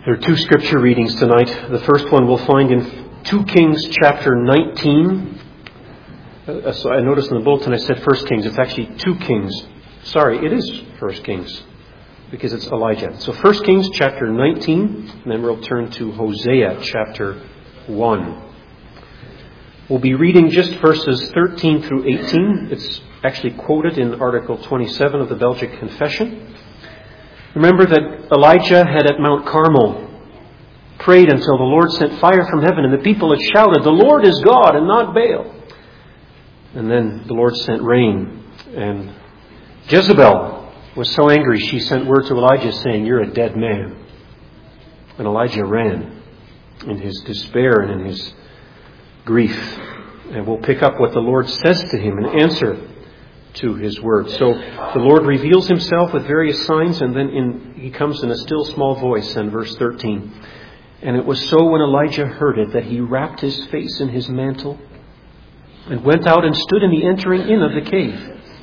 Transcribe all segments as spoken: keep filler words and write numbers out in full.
There are two scripture readings tonight. The first one we'll find in Second Kings chapter nineteen. Uh, so I noticed in the bulletin I said First Kings. It's actually Second Kings. Sorry, it is First Kings because it's Elijah. So First Kings chapter nineteen, and then we'll turn to Hosea chapter one. We'll be reading just verses thirteen through eighteen. It's actually quoted in Article twenty-seven of the Belgic Confession. Remember that Elijah had at Mount Carmel prayed until the Lord sent fire from heaven, and the people had shouted, "The Lord is God and not Baal." And then the Lord sent rain, and Jezebel was so angry she sent word to Elijah saying, "You're a dead man." And Elijah ran in his despair and in his grief. And we'll pick up what the Lord says to him in answer to his word. So the Lord reveals himself with various signs, and then in, he comes in a still small voice in verse thirteen. "And it was so when Elijah heard it that he wrapped his face in his mantle and went out and stood in the entering in of the cave.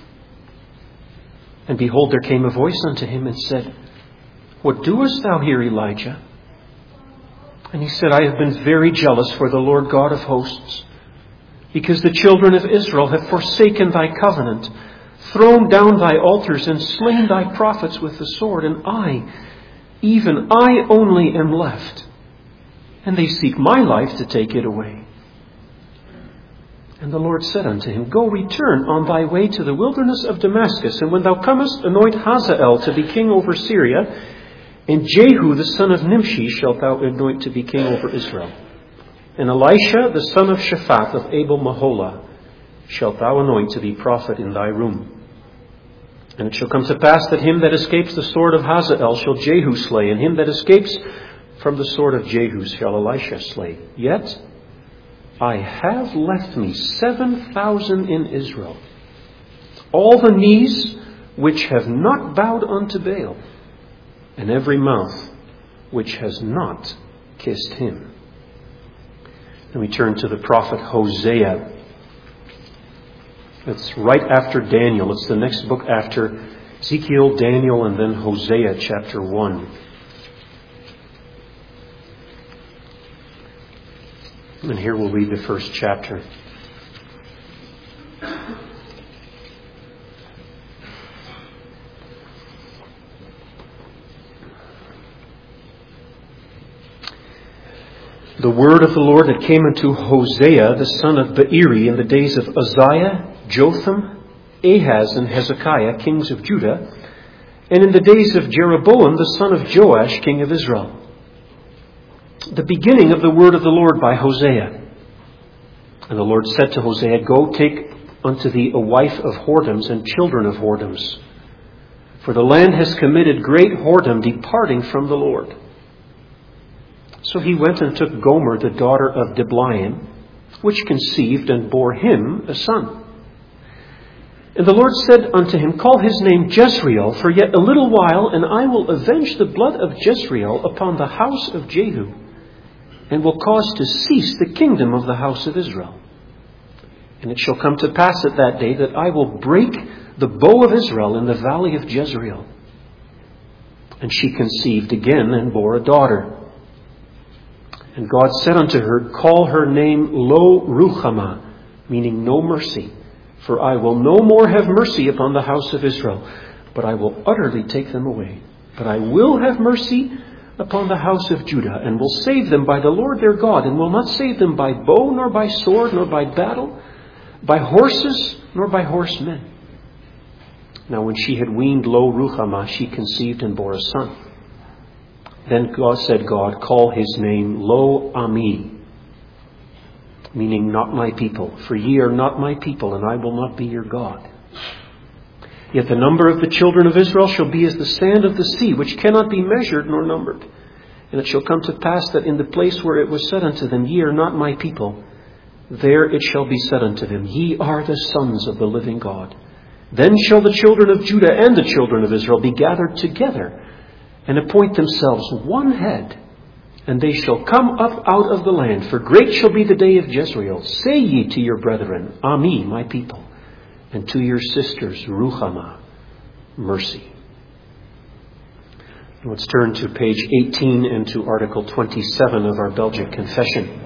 And behold, there came a voice unto him and said, What doest thou here, Elijah? And he said, I have been very jealous for the Lord God of hosts, because the children of Israel have forsaken thy covenant, thrown down thy altars, and slain thy prophets with the sword. And I, even I only am left, and they seek my life to take it away. And the Lord said unto him, Go, return on thy way to the wilderness of Damascus, and when thou comest, anoint Hazael to be king over Syria, and Jehu the son of Nimshi shalt thou anoint to be king over Israel. And Elisha the son of Shaphat of Abel Maholah shalt thou anoint to be prophet in thy room. And it shall come to pass that him that escapes the sword of Hazael shall Jehu slay, and him that escapes from the sword of Jehu shall Elisha slay. Yet I have left me seven thousand in Israel, all the knees which have not bowed unto Baal, and every mouth which has not kissed him." Then we turn to the prophet Hosea. It's right after Daniel. It's the next book after Ezekiel, Daniel, and then Hosea chapter one. And here we'll read the first chapter. The word of the Lord that came unto Hosea, the son of Beeri, in the days of Uzziah, Jotham, Ahaz, and Hezekiah, kings of Judah, and in the days of Jeroboam, the son of Joash, king of Israel. The beginning of the word of the Lord by Hosea. And the Lord said to Hosea, Go, take unto thee a wife of whoredoms and children of whoredoms, for the land has committed great whoredom, departing from the Lord. So he went and took Gomer, the daughter of Diblaim, which conceived and bore him a son. And the Lord said unto him, Call his name Jezreel, for yet a little while, and I will avenge the blood of Jezreel upon the house of Jehu, and will cause to cease the kingdom of the house of Israel. And it shall come to pass at that day that I will break the bow of Israel in the valley of Jezreel. And she conceived again and bore a daughter. And God said unto her, Call her name Lo Ruhamah, meaning no mercy. For I will no more have mercy upon the house of Israel, but I will utterly take them away. But I will have mercy upon the house of Judah, and will save them by the Lord their God, and will not save them by bow, nor by sword, nor by battle, by horses, nor by horsemen. Now when she had weaned Lo Ruhamah, she conceived and bore a son. Then God said, God, call his name Lo Ami, meaning not my people. For ye are not my people, and I will not be your God. Yet the number of the children of Israel shall be as the sand of the sea, which cannot be measured nor numbered. And it shall come to pass that in the place where it was said unto them, Ye are not my people, there it shall be said unto them, Ye are the sons of the living God. Then shall the children of Judah and the children of Israel be gathered together, and appoint themselves one head, and they shall come up out of the land. For great shall be the day of Jezreel. Say ye to your brethren, Ami, my people, and to your sisters, Ruhamah, mercy. Let's turn to page eighteen and to Article twenty-seven of our Belgic Confession.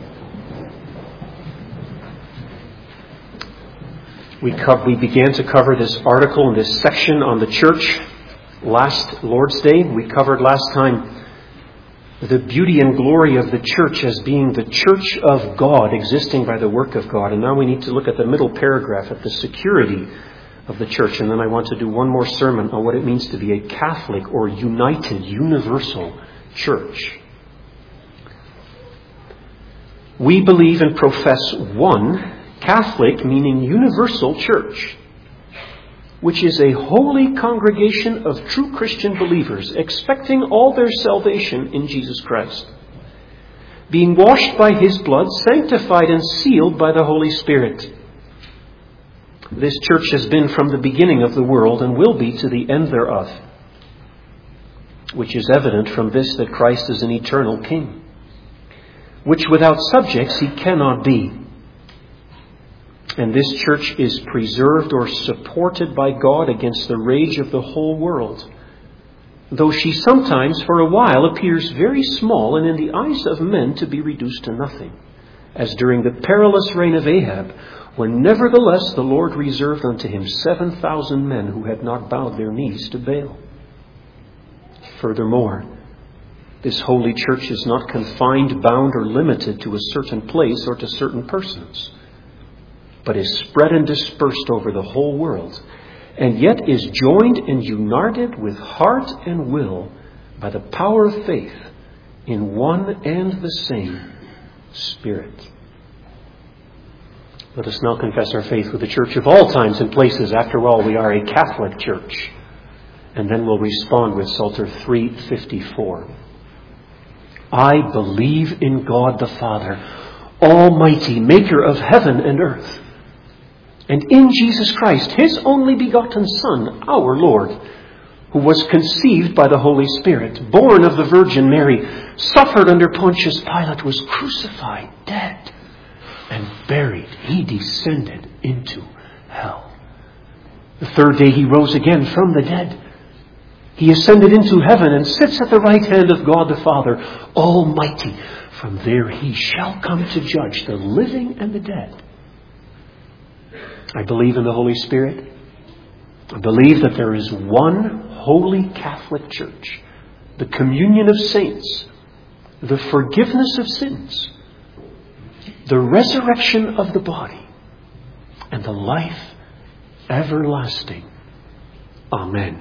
We, co- we began to cover this article in this section on the church last Lord's Day. We covered last time the beauty and glory of the church as being the church of God, existing by the work of God. And now we need to look at the middle paragraph, at the security of the church. And then I want to do one more sermon on what it means to be a Catholic or united, universal church. We believe and profess one Catholic, meaning universal church, which is a holy congregation of true Christian believers, expecting all their salvation in Jesus Christ, being washed by His blood, sanctified and sealed by the Holy Spirit. This church has been from the beginning of the world and will be to the end thereof, which is evident from this, that Christ is an eternal King, which without subjects He cannot be. And this church is preserved or supported by God against the rage of the whole world, though she sometimes for a while appears very small and in the eyes of men to be reduced to nothing, as during the perilous reign of Ahab, when nevertheless the Lord reserved unto him seven thousand men who had not bowed their knees to Baal. Furthermore, this holy church is not confined, bound, or limited to a certain place or to certain persons, but is spread and dispersed over the whole world, and yet is joined and united with heart and will by the power of faith in one and the same Spirit. Let us now confess our faith with the church of all times and places. After all, we are a Catholic church. And then we'll respond with Psalter three fifty-four. I believe in God the Father, Almighty, maker of heaven and earth, and in Jesus Christ, His only begotten Son, our Lord, who was conceived by the Holy Spirit, born of the Virgin Mary, suffered under Pontius Pilate, was crucified, dead, and buried. He descended into hell. The third day He rose again from the dead. He ascended into heaven and sits at the right hand of God the Father, Almighty. From there He shall come to judge the living and the dead. I believe in the Holy Spirit. I believe that there is one holy Catholic Church, the communion of saints, the forgiveness of sins, the resurrection of the body, and the life everlasting. Amen.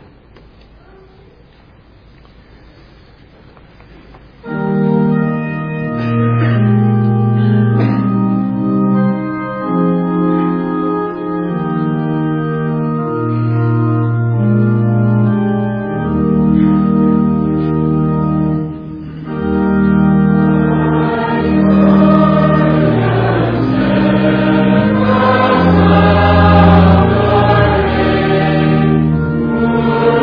Oh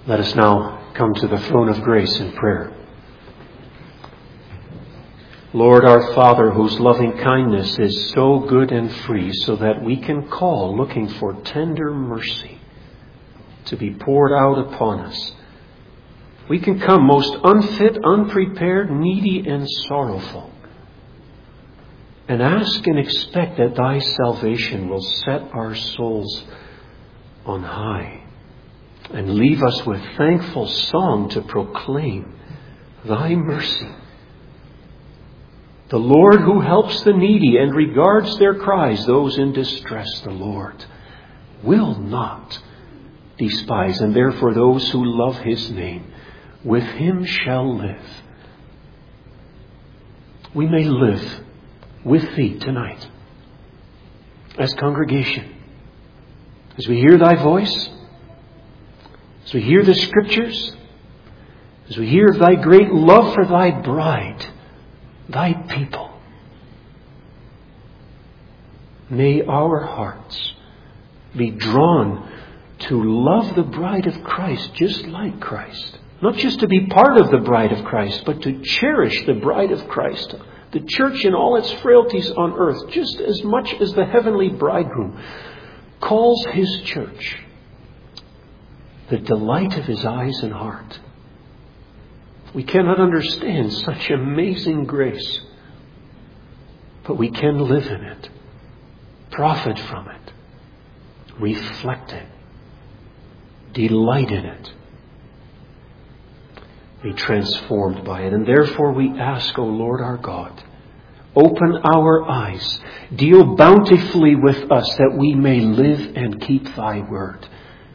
Let us now come to the throne of grace in prayer. Lord, our Father, whose loving kindness is so good and free, so that we can call looking for tender mercy to be poured out upon us. We can come most unfit, unprepared, needy, and sorrowful, and ask and expect that Thy salvation will set our souls on high and leave us with thankful song to proclaim Thy mercy. The Lord who helps the needy and regards their cries, those in distress, the Lord will not despise, and therefore those who love His name with Him shall live. We may live with Thee tonight as congregation, as we hear Thy voice, as we hear the Scriptures, as we hear of Thy great love for Thy bride, Thy people. May our hearts be drawn to love the bride of Christ just like Christ. Not just to be part of the bride of Christ, but to cherish the bride of Christ, the church in all its frailties on earth, just as much as the heavenly bridegroom calls His church the delight of His eyes and heart. We cannot understand such amazing grace, but we can live in it, profit from it, reflect it, delight in it, be transformed by it. And therefore we ask, O Lord our God, open our eyes, deal bountifully with us that we may live and keep Thy word.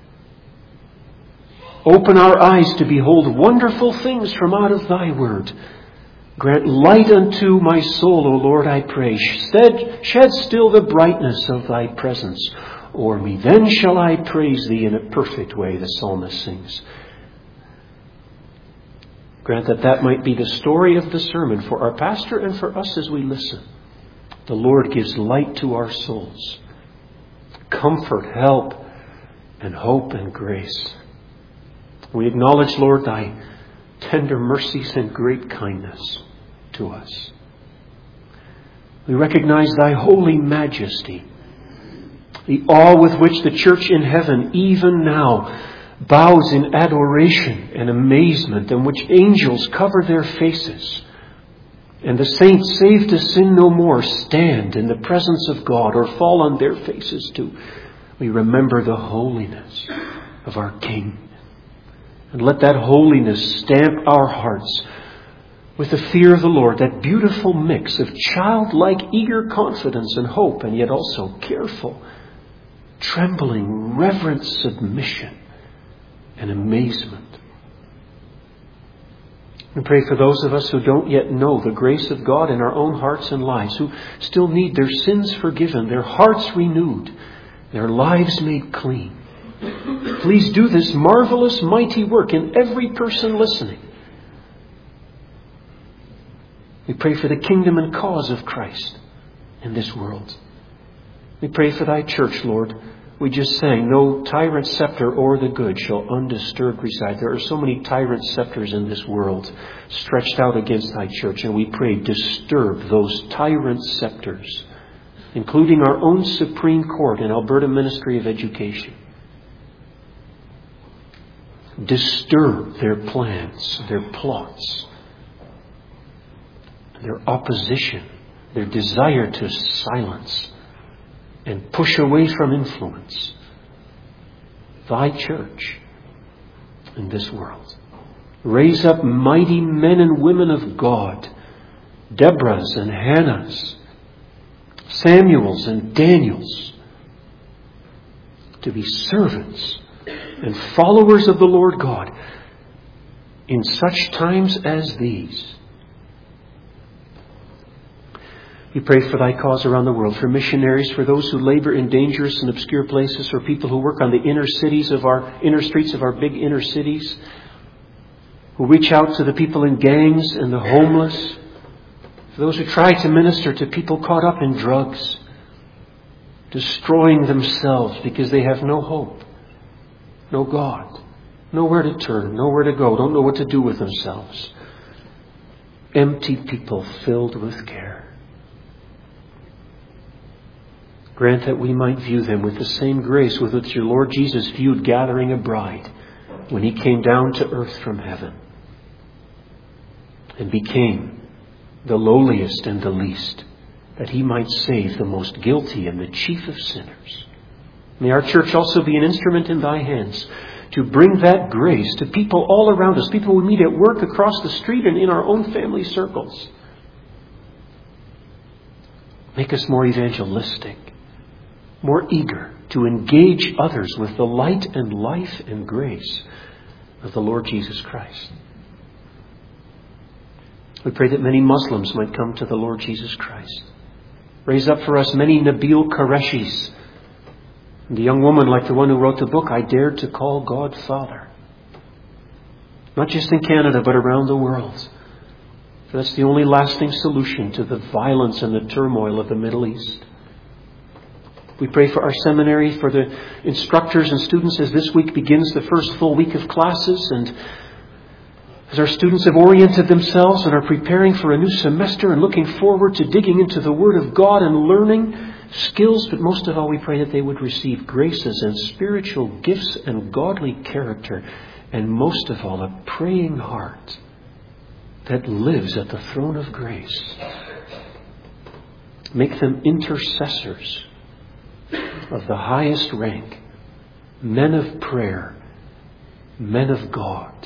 Open our eyes to behold wonderful things from out of Thy word. Grant light unto my soul, O Lord, I pray. Shed, shed still the brightness of Thy presence o'er me. Then shall I praise Thee in a perfect way, the psalmist sings. Grant that that might be the story of the sermon for our pastor and for us as we listen. The Lord gives light to our souls, comfort, help, and hope and grace. We acknowledge, Lord, Thy tender mercies and great kindness to us. We recognize Thy holy majesty, the awe with which the church in heaven even now bows in adoration and amazement, in which angels cover their faces, and the saints, saved to sin no more, stand in the presence of God or fall on their faces too. We remember the holiness of our King. And let that holiness stamp our hearts with the fear of the Lord, that beautiful mix of childlike, eager confidence and hope, and yet also careful, trembling, reverent submission and amazement. We pray for those of us who don't yet know the grace of God in our own hearts and lives, who still need their sins forgiven, their hearts renewed, their lives made clean. Please do this marvelous, mighty work in every person listening. We pray for the kingdom and cause of Christ in this world. We pray for Thy church, Lord. We just sang, no tyrant scepter o'er the good shall undisturbed reside. There are so many tyrant scepters in this world stretched out against Thy church, and we pray, disturb those tyrant scepters, including our own Supreme Court and Alberta Ministry of Education. Disturb their plans, their plots, their opposition, their desire to silence and push away from influence Thy church in this world. Raise up mighty men and women of God, Deborahs and Hannahs, Samuels and Daniels, to be servants and followers of the Lord God in such times as these. We pray for Thy cause around the world, for missionaries, for those who labor in dangerous and obscure places, for people who work on the inner cities of our inner streets of our big inner cities, who reach out to the people in gangs and the homeless, for those who try to minister to people caught up in drugs, destroying themselves because they have no hope, no God, nowhere to turn, nowhere to go, don't know what to do with themselves. Empty people filled with care. Grant that we might view them with the same grace with which your Lord Jesus viewed gathering a bride when he came down to earth from heaven and became the lowliest and the least, that he might save the most guilty and the chief of sinners. May our church also be an instrument in thy hands to bring that grace to people all around us, people we meet at work, across the street, and in our own family circles. Make us more evangelistic, more eager to engage others with the light and life and grace of the Lord Jesus Christ. We pray that many Muslims might come to the Lord Jesus Christ. Raise up for us many Nabil Qureishis, and a young woman like the one who wrote the book, I Dared to Call God Father. Not just in Canada, but around the world. For that's the only lasting solution to the violence and the turmoil of the Middle East. We pray for our seminary, for the instructors and students as this week begins the first full week of classes, and as our students have oriented themselves and are preparing for a new semester and looking forward to digging into the Word of God and learning skills, but most of all we pray that they would receive graces and spiritual gifts and godly character, and most of all a praying heart that lives at the throne of grace. Make them intercessors of the highest rank, men of prayer, men of God.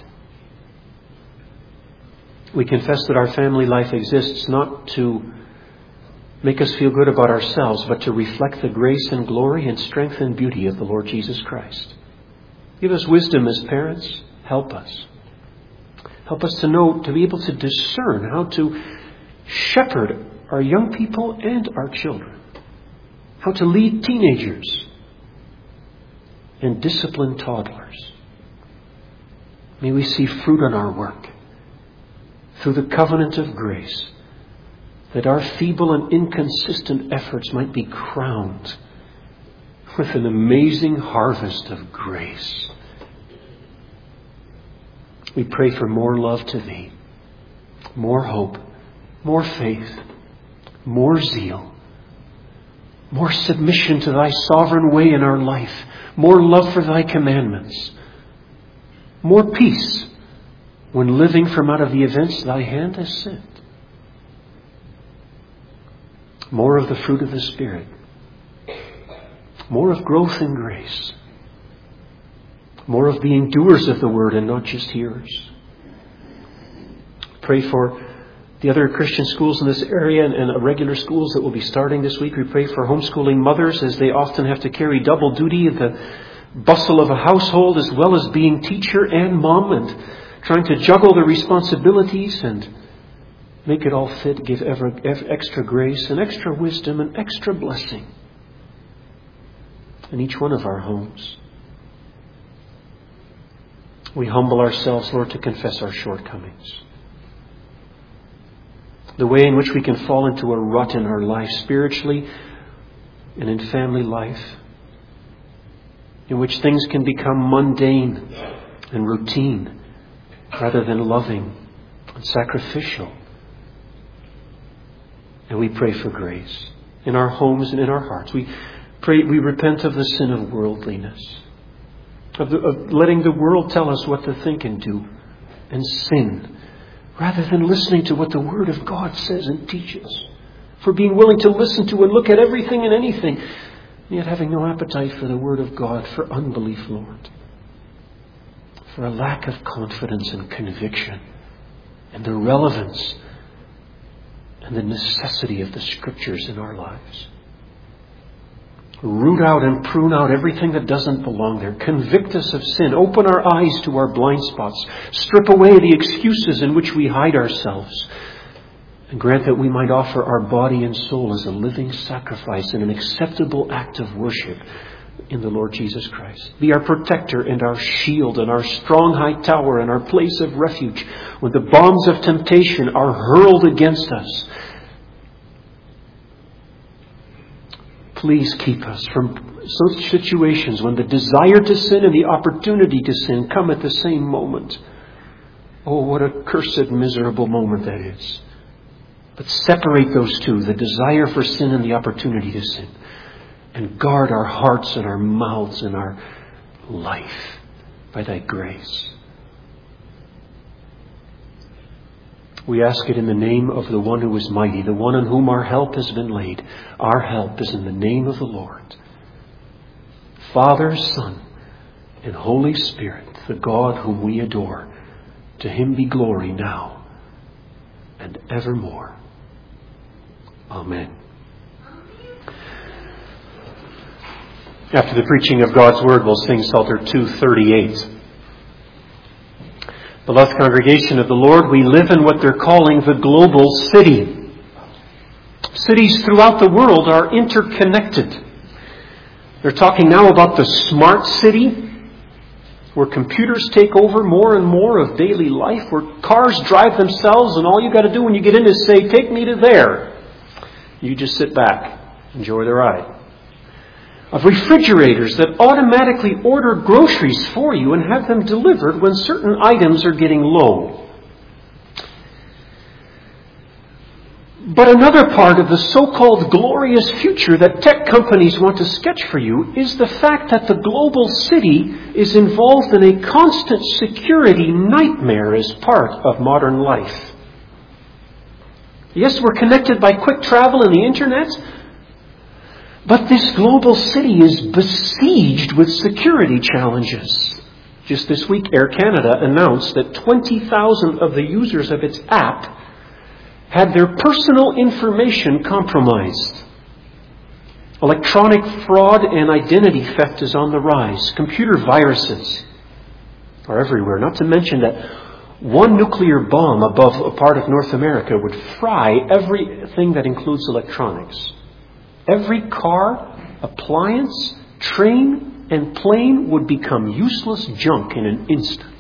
We confess that our family life exists not to make us feel good about ourselves, but to reflect the grace and glory and strength and beauty of the Lord Jesus Christ. Give us wisdom as parents. Help us. Help us to know, to be able to discern how to shepherd our young people and our children. How to lead teenagers and discipline toddlers. May we see fruit on our work through the covenant of grace, that our feeble and inconsistent efforts might be crowned with an amazing harvest of grace. We pray for more love to Thee, more hope, more faith, more zeal, more submission to Thy sovereign way in our life, more love for Thy commandments, more peace when living from out of the events Thy hand has sent. More of the fruit of the Spirit. More of growth in grace. More of being doers of the Word and not just hearers. Pray for the other Christian schools in this area and, and regular schools that will be starting this week. We pray for homeschooling mothers as they often have to carry double duty of the bustle of a household as well as being teacher and mom and trying to juggle the responsibilities and make it all fit, give ever, extra grace and extra wisdom and extra blessing in each one of our homes. We humble ourselves, Lord, to confess our shortcomings. The way in which we can fall into a rut in our life, spiritually and in family life, in which things can become mundane and routine rather than loving and sacrificial. And we pray for grace in our homes and in our hearts. We pray, we repent of the sin of worldliness, of, the, of letting the world tell us what to think and do, and sin, rather than listening to what the Word of God says and teaches. For being willing to listen to and look at everything and anything, yet having no appetite for the Word of God, for unbelief, Lord, for a lack of confidence and conviction, and the relevance and the necessity of the Scriptures in our lives. Root out and prune out everything that doesn't belong there. Convict us of sin. Open our eyes to our blind spots. Strip away the excuses in which we hide ourselves. And grant that we might offer our body and soul as a living sacrifice and an acceptable act of worship in the Lord Jesus Christ. Be our protector and our shield and our strong high tower and our place of refuge when the bombs of temptation are hurled against us. Please keep us from such situations when the desire to sin and the opportunity to sin come at the same moment. Oh, what a cursed, miserable moment that is. But separate those two, the desire for sin and the opportunity to sin, and guard our hearts and our mouths and our life by Thy grace. We ask it in the name of the one who is mighty, the one on whom our help has been laid. Our help is in the name of the Lord. Father, Son, and Holy Spirit, the God whom we adore. To Him be glory now and evermore. Amen. After the preaching of God's Word, we'll sing Psalter two thirty-eight. Beloved congregation of the Lord, we live in what they're calling the global city. Cities throughout the world are interconnected. They're talking now about the smart city, where computers take over more and more of daily life, where cars drive themselves and all you got to do when you get in is say, take me to there. You just sit back, enjoy the ride. Of refrigerators that automatically order groceries for you and have them delivered when certain items are getting low. But another part of the so-called glorious future that tech companies want to sketch for you is the fact that the global city is involved in a constant security nightmare as part of modern life. Yes, we're connected by quick travel and the internet, but this global city is besieged with security challenges. Just this week, Air Canada announced that twenty thousand of the users of its app had their personal information compromised. Electronic fraud and identity theft is on the rise. Computer viruses are everywhere. Not to mention that one nuclear bomb above a part of North America would fry everything that includes electronics. Every car, appliance, train, and plane would become useless junk in an instant.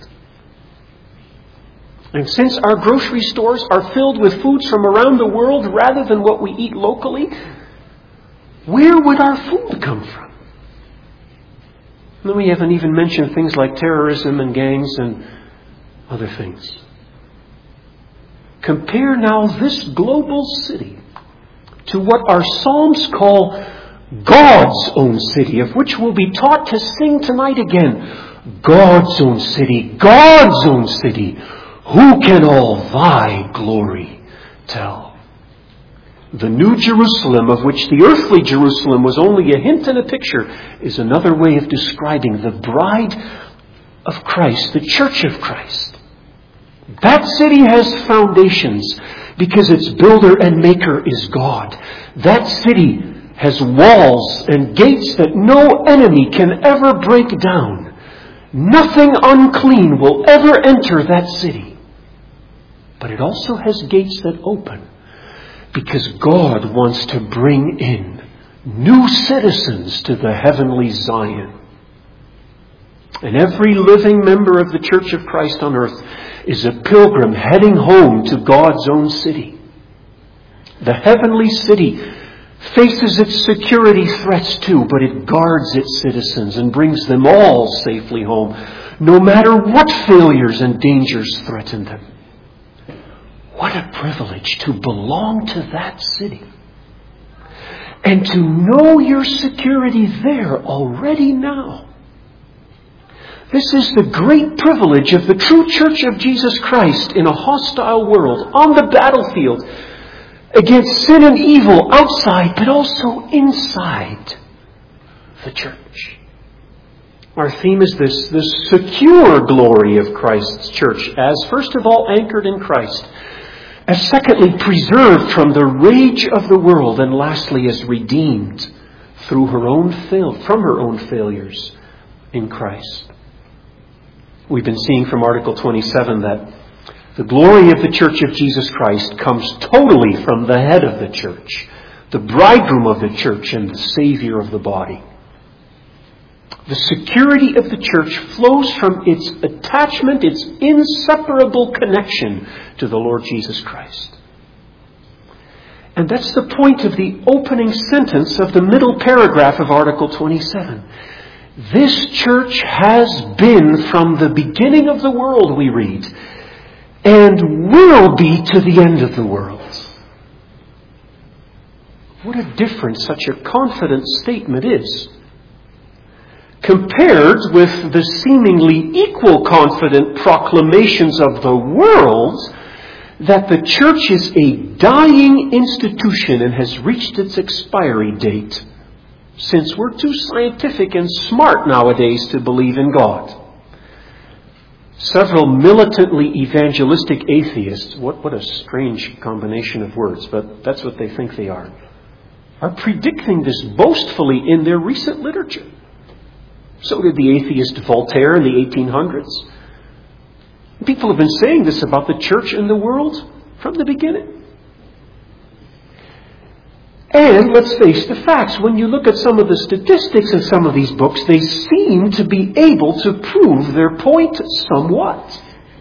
And since our grocery stores are filled with foods from around the world rather than what we eat locally, where would our food come from? And then we haven't even mentioned things like terrorism and gangs and other things. Compare now this global city to what our Psalms call God's own city, of which we'll be taught to sing tonight again. God's own city, God's own city. Who can all Thy glory tell? The New Jerusalem, of which the earthly Jerusalem was only a hint and a picture, is another way of describing the bride of Christ, the church of Christ. That city has foundations because its builder and maker is God. That city has walls and gates that no enemy can ever break down. Nothing unclean will ever enter that city. But it also has gates that open because God wants to bring in new citizens to the heavenly Zion. And every living member of the Church of Christ on earth is a pilgrim heading home to God's own city. The heavenly city faces its security threats too, but it guards its citizens and brings them all safely home, no matter what failures and dangers threaten them. What a privilege to belong to that city and to know your security there already now. This is the great privilege of the true Church of Jesus Christ in a hostile world, on the battlefield, against sin and evil outside, but also inside the church. Our theme is this, this secure glory of Christ's church, as first of all anchored in Christ, as secondly preserved from the rage of the world, and lastly as redeemed through her own fail, from her own failures in Christ. We've been seeing from Article twenty-seven that the glory of the Church of Jesus Christ comes totally from the head of the church, the bridegroom of the church and the Savior of the body. The security of the church flows from its attachment, its inseparable connection to the Lord Jesus Christ. And that's the point of the opening sentence of the middle paragraph of Article twenty-seven. This church has been from the beginning of the world, we read, and will be to the end of the world. What a difference such a confident statement is, compared with the seemingly equal confident proclamations of the world that the church is a dying institution and has reached its expiry date, since we're too scientific and smart nowadays to believe in God. Several militantly evangelistic atheists, what, what a strange combination of words, but that's what they think they are, are predicting this boastfully in their recent literature. So did the atheist Voltaire in the eighteen hundreds. People have been saying this about the church and the world from the beginning. And let's face the facts. When you look at some of the statistics in some of these books, they seem to be able to prove their point somewhat.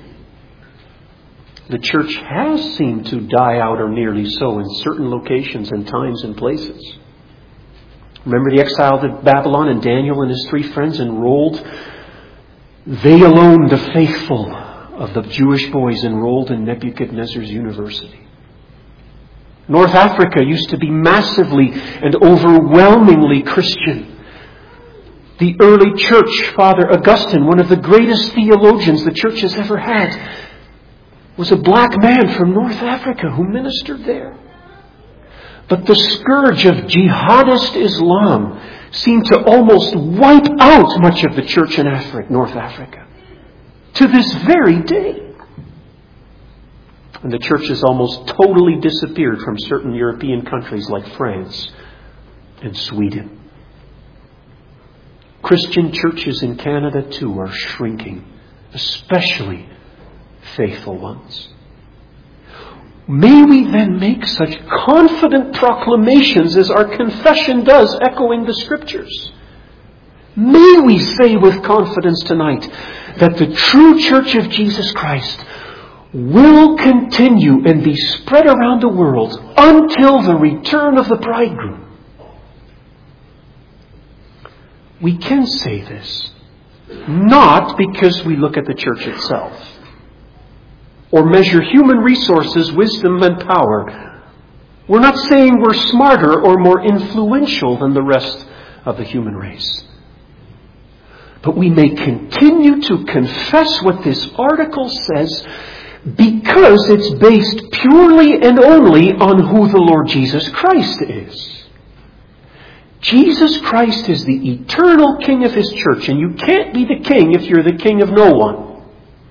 The church has seemed to die out, or nearly so, in certain locations and times and places. Remember the exile to Babylon, and Daniel and his three friends enrolled? They alone, the faithful of the Jewish boys, enrolled in Nebuchadnezzar's university. North Africa used to be massively and overwhelmingly Christian. The early church, Father Augustine, one of the greatest theologians the church has ever had, was a black man from North Africa who ministered there. But the scourge of jihadist Islam seemed to almost wipe out much of the church in Africa, North Africa, to this very day. And the church has almost totally disappeared from certain European countries like France and Sweden. Christian churches in Canada too are shrinking, especially faithful ones. May we then make such confident proclamations as our confession does, echoing the Scriptures. May we say with confidence tonight that the true Church of Jesus Christ will continue and be spread around the world until the return of the bridegroom. We can say this not because we look at the church itself or measure human resources, wisdom, and power. We're not saying we're smarter or more influential than the rest of the human race. But we may continue to confess what this article says because it's based purely and only on who the Lord Jesus Christ is. Jesus Christ is the eternal King of His church, and you can't be the king if you're the king of no one.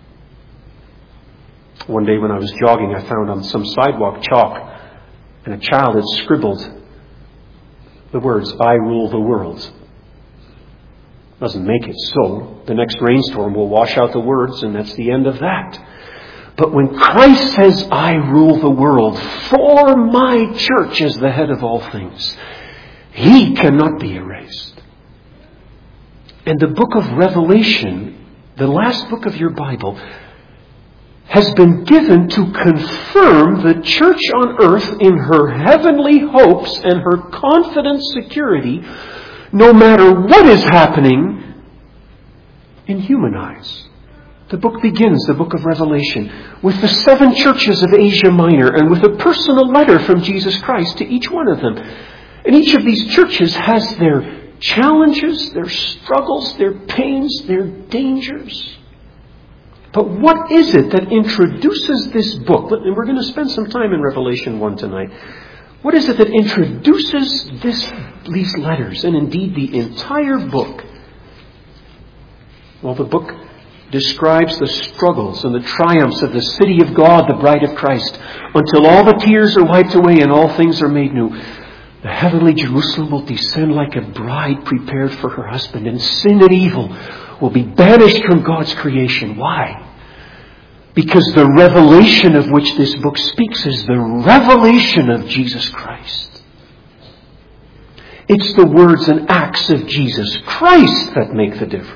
One day when I was jogging, I found on some sidewalk chalk, and a child had scribbled the words, "I rule the world." Doesn't make it so. The next rainstorm will wash out the words, and that's the end of that. But when Christ says, "I rule the world for my church as the head of all things," He cannot be erased. And the book of Revelation, the last book of your Bible, has been given to confirm the church on earth in her heavenly hopes and her confident security, no matter what is happening in human eyes. The book begins, the book of Revelation, with the seven churches of Asia Minor and with a personal letter from Jesus Christ to each one of them. And each of these churches has their challenges, their struggles, their pains, their dangers. But what is it that introduces this book? And we're going to spend some time in Revelation one tonight. What is it that introduces this, these letters, and indeed the entire book? Well, the book describes the struggles and the triumphs of the city of God, the bride of Christ, until all the tears are wiped away and all things are made new. The heavenly Jerusalem will descend like a bride prepared for her husband, and sin and evil will be banished from God's creation. Why? Because the revelation of which this book speaks is the revelation of Jesus Christ. It's the words and acts of Jesus Christ that make the difference.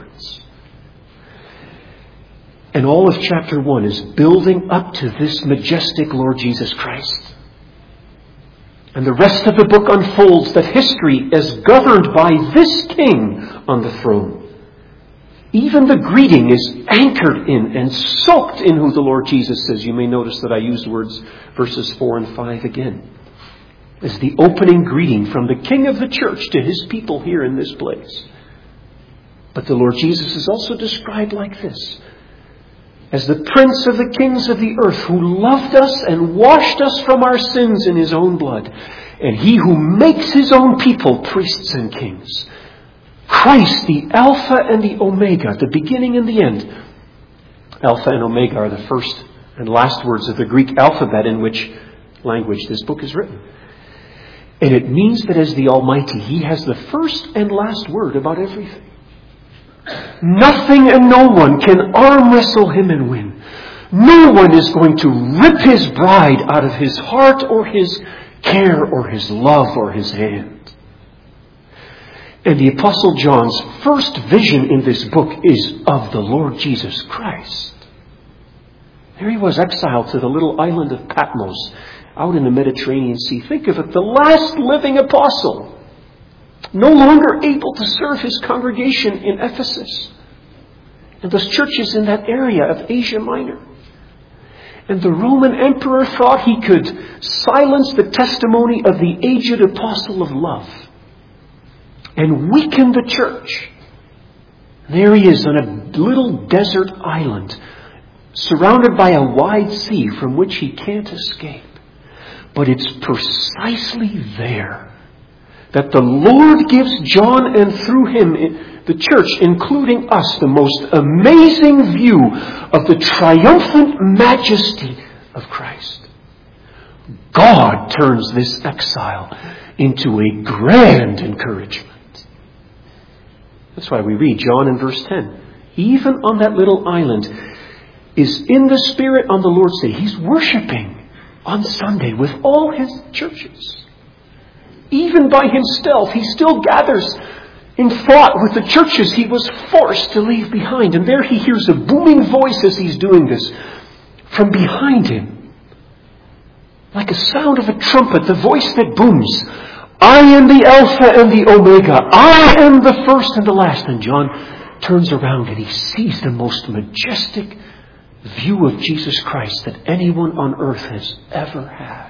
And all of chapter one is building up to this majestic Lord Jesus Christ. And the rest of the book unfolds that history is governed by this king on the throne. Even the greeting is anchored in and soaked in who the Lord Jesus is. You may notice that I used words verses four and five again. As the opening greeting from the King of the church to his people here in this place. But the Lord Jesus is also described like this. As the Prince of the kings of the earth, who loved us and washed us from our sins in his own blood. And he who makes his own people priests and kings. Christ, the Alpha and the Omega, the beginning and the end. Alpha and Omega are the first and last words of the Greek alphabet in which language this book is written. And it means that as the Almighty, he has the first and last word about everything. Nothing and no one can arm wrestle him and win. No one is going to rip his bride out of his heart or his care or his love or his hand. And the Apostle John's first vision in this book is of the Lord Jesus Christ. There he was, exiled to the little island of Patmos, out in the Mediterranean Sea. Think of it, the last living apostle. No longer able to serve his congregation in Ephesus. And those churches in that area of Asia Minor. And the Roman emperor thought he could silence the testimony of the aged apostle of love. And weaken the church. There he is on a little desert island. Surrounded by a wide sea from which he can't escape. But it's precisely there that the Lord gives John and through him, the church, including us, the most amazing view of the triumphant majesty of Christ. God turns this exile into a grand encouragement. That's why we read John in verse ten. Even on that little island, is in the Spirit on the Lord's Day. He's worshiping on Sunday with all his churches. Even by himself, he still gathers in thought with the churches he was forced to leave behind. And there he hears a booming voice as he's doing this from behind him. Like a sound of a trumpet, the voice that booms. I am the Alpha and the Omega. I am the first and the last. And John turns around and he sees the most majestic view of Jesus Christ that anyone on earth has ever had.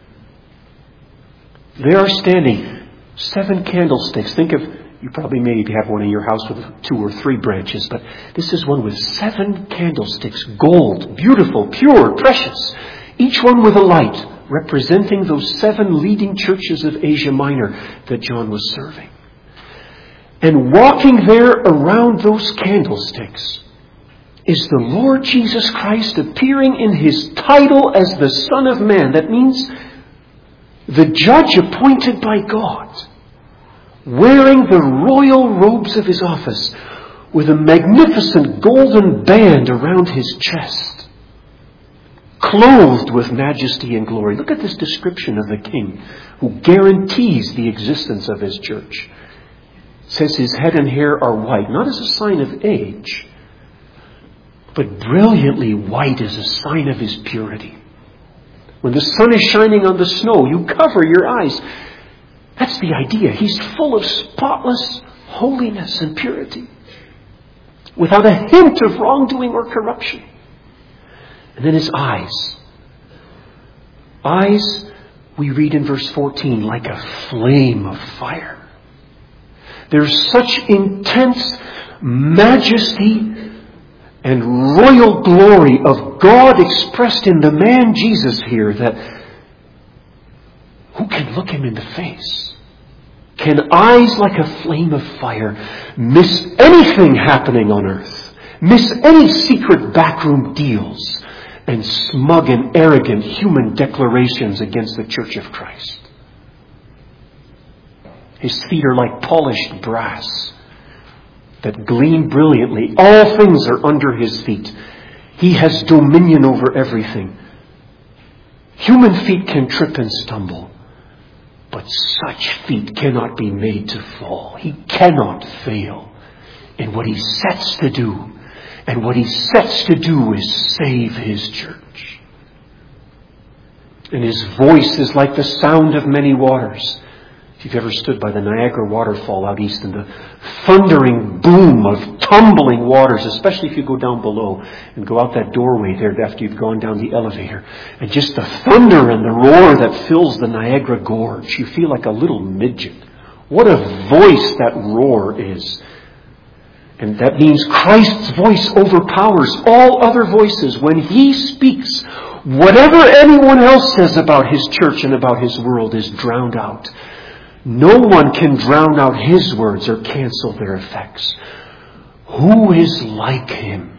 There are standing seven candlesticks. Think of, you probably maybe have one in your house with two or three branches, but this is one with seven candlesticks, gold, beautiful, pure, precious, each one with a light, representing those seven leading churches of Asia Minor that John was serving. And walking there around those candlesticks is the Lord Jesus Christ appearing in his title as the Son of Man. That means the judge appointed by God, wearing the royal robes of his office with a magnificent golden band around his chest, clothed with majesty and glory. Look at this description of the king who guarantees the existence of his church. It says his head and hair are white, not as a sign of age, but brilliantly white as a sign of his purity. When the sun is shining on the snow, you cover your eyes. That's the idea. He's full of spotless holiness and purity, without a hint of wrongdoing or corruption. And then his eyes. Eyes, we read in verse fourteen, like a flame of fire. There's such intense majesty and royal glory of God expressed in the man Jesus here that who can look him in the face? Can eyes like a flame of fire miss anything happening on earth? Miss any secret backroom deals and smug and arrogant human declarations against the Church of Christ? His feet are like polished brass that gleam brilliantly. All things are under his feet. He has dominion over everything. Human feet can trip and stumble, but such feet cannot be made to fall. He cannot fail in what he sets to do. And what he sets to do is save his church. And His voice is like the sound of many waters. If you've ever stood by the Niagara waterfall out east and the thundering boom of tumbling waters, especially if you go down below and go out that doorway there after you've gone down the elevator, and just the thunder and the roar that fills the Niagara Gorge, you feel like a little midget. What a voice that roar is. And that means Christ's voice overpowers all other voices. When He speaks, whatever anyone else says about His church and about His world is drowned out. No one can drown out His words or cancel their effects. Who is like Him?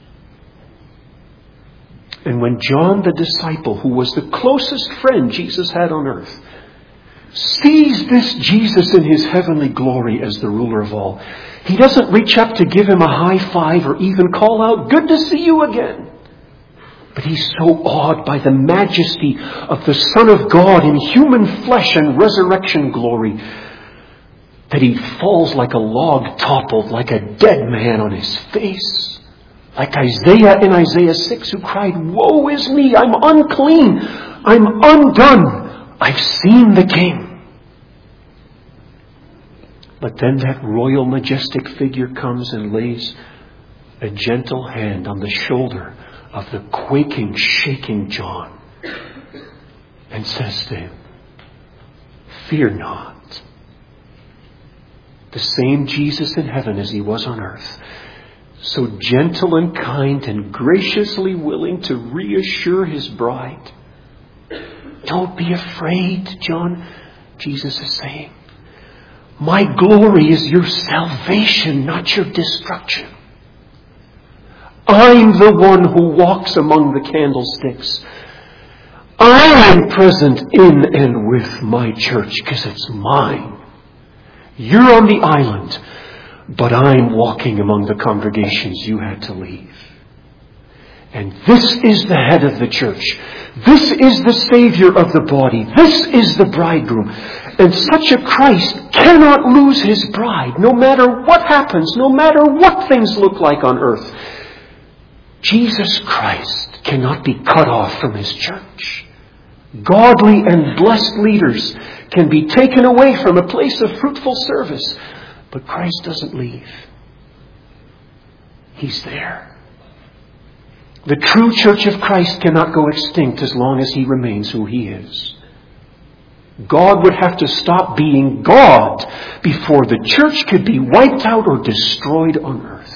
And when John the disciple, who was the closest friend Jesus had on earth, sees this Jesus in His heavenly glory as the ruler of all, he doesn't reach up to give Him a high five or even call out, "Good to see you again." But he's so awed by the majesty of the Son of God in human flesh and resurrection glory that he falls like a log toppled, like a dead man on his face. Like Isaiah in Isaiah six, who cried, "Woe is me, I'm unclean, I'm undone, I've seen the King." But then that royal majestic figure comes and lays a gentle hand on the shoulder of the quaking, shaking John and says to him, "Fear not." The same Jesus in heaven as He was on earth, so gentle and kind and graciously willing to reassure His bride. "Don't be afraid, John," Jesus is saying. "My glory is your salvation, not your destruction. I'm the one who walks among the candlesticks. I am present in and with my church because it's mine. You're on the island, but I'm walking among the congregations you had to leave. And this is the head of the church. This is the Savior of the body. This is the bridegroom. And such a Christ cannot lose His bride, no matter what happens, no matter what things look like on earth. Jesus Christ cannot be cut off from His church. Godly and blessed leaders can be taken away from a place of fruitful service, but Christ doesn't leave. He's there. The true church of Christ cannot go extinct as long as He remains who He is. God would have to stop being God before the church could be wiped out or destroyed on earth.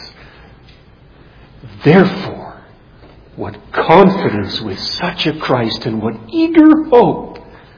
Therefore, what confidence with such a Christ and what eager hope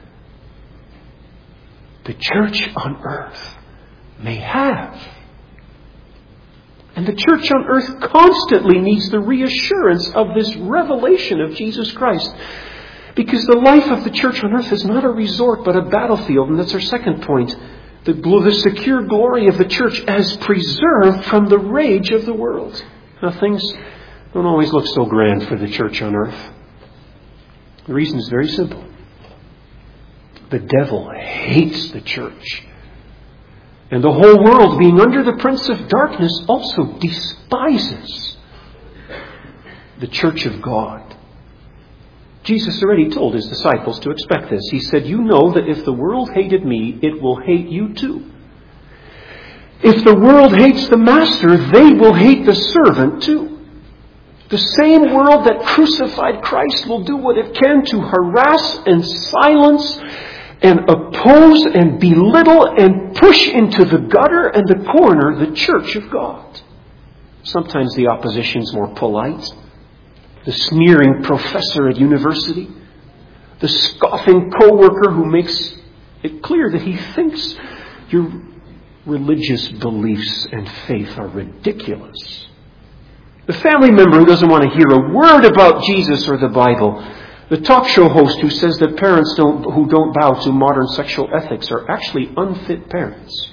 the church on earth may have. And the church on earth constantly needs the reassurance of this revelation of Jesus Christ. Because the life of the church on earth is not a resort but a battlefield. And that's our second point. The, the secure glory of the church as preserved from the rage of the world. Now things don't always look so grand for the church on earth. The reason is very simple. The devil hates the church. And the whole world, being under the prince of darkness, also despises the church of God. Jesus already told His disciples to expect this. He said, "You know that if the world hated me, it will hate you too. If the world hates the master, they will hate the servant too." The same world that crucified Christ will do what it can to harass and silence and oppose and belittle and push into the gutter and the corner the church of God. Sometimes the opposition's more polite. The sneering professor at university. The scoffing co-worker who makes it clear that he thinks your religious beliefs and faith are ridiculous. The family member who doesn't want to hear a word about Jesus or the Bible. The talk show host who says that parents don't, who don't bow to modern sexual ethics are actually unfit parents.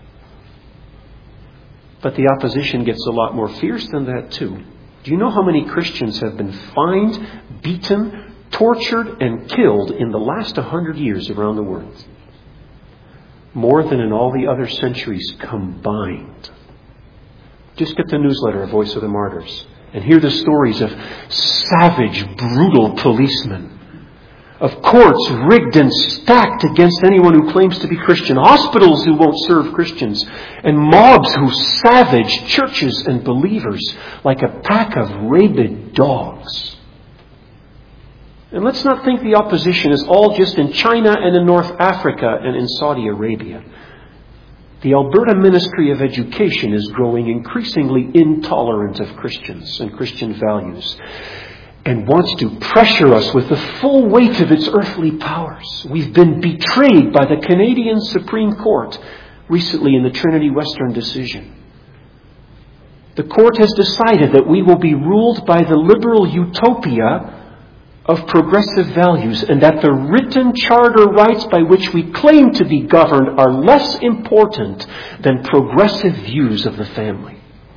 But the opposition gets a lot more fierce than that too. Do you know how many Christians have been fined, beaten, tortured, and killed in the last one hundred years around the world? More than in all the other centuries combined. Just get the newsletter, A Voice of the Martyrs, and hear the stories of savage, brutal policemen of courts rigged and stacked against anyone who claims to be Christian, hospitals who won't serve Christians, and mobs who savage churches and believers like a pack of rabid dogs. And let's not think the opposition is all just in China and in North Africa and in Saudi Arabia. The Alberta Ministry of Education is growing increasingly intolerant of Christians and Christian values, and wants to pressure us with the full weight of its earthly powers. We've been betrayed by the Canadian Supreme Court recently in the Trinity Western decision. The court has decided that we will be ruled by the liberal utopia of progressive values, and that the written charter rights by which we claim to be governed are less important than progressive views of the family.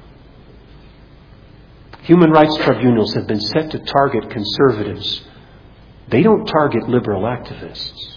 Human rights tribunals have been set to target conservatives. They don't target liberal activists.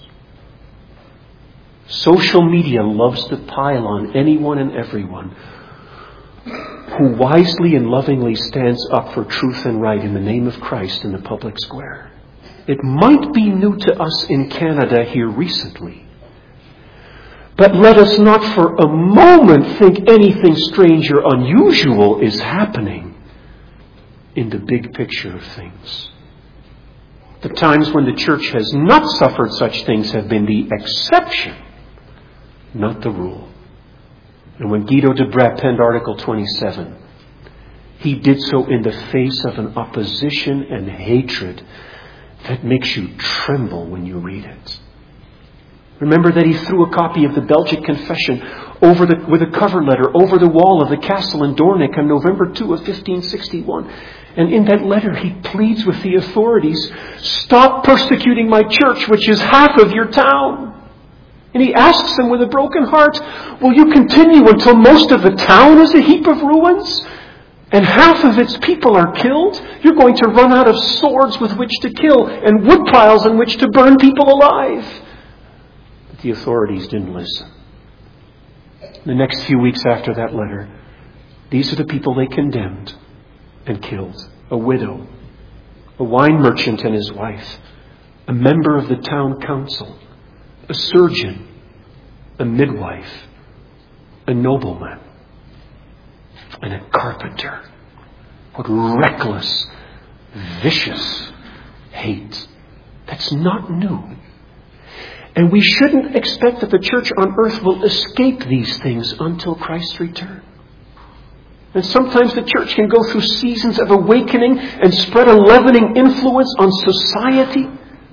Social media loves to pile on anyone and everyone who wisely and lovingly stands up for truth and right in the name of Christ in the public square. It might be new to us in Canada here recently, but let us not for a moment think anything strange or unusual is happening in the big picture of things. The times when the church has not suffered such things have been the exception, not the rule. And when Guido de Brett penned Article twenty-seven, he did so in the face of an opposition and hatred that makes you tremble when you read it. Remember that he threw a copy of the Belgic Confession over the, with a cover letter over the wall of the castle in Dornick on November second of fifteen sixty-one. And in that letter he pleads with the authorities, stop persecuting my church, which is half of your town. And he asks them with a broken heart, will you continue until most of the town is a heap of ruins and half of its people are killed? You're going to run out of swords with which to kill and wood piles in which to burn people alive. But the authorities didn't listen. The next few weeks after that letter, these are the people they condemned and killed. A widow, a wine merchant and his wife, a member of the town council, a surgeon, a midwife, a nobleman, and a carpenter. What reckless, vicious hate. That's not new. And we shouldn't expect that the church on earth will escape these things until Christ's return. And sometimes the church can go through seasons of awakening and spread a leavening influence on society.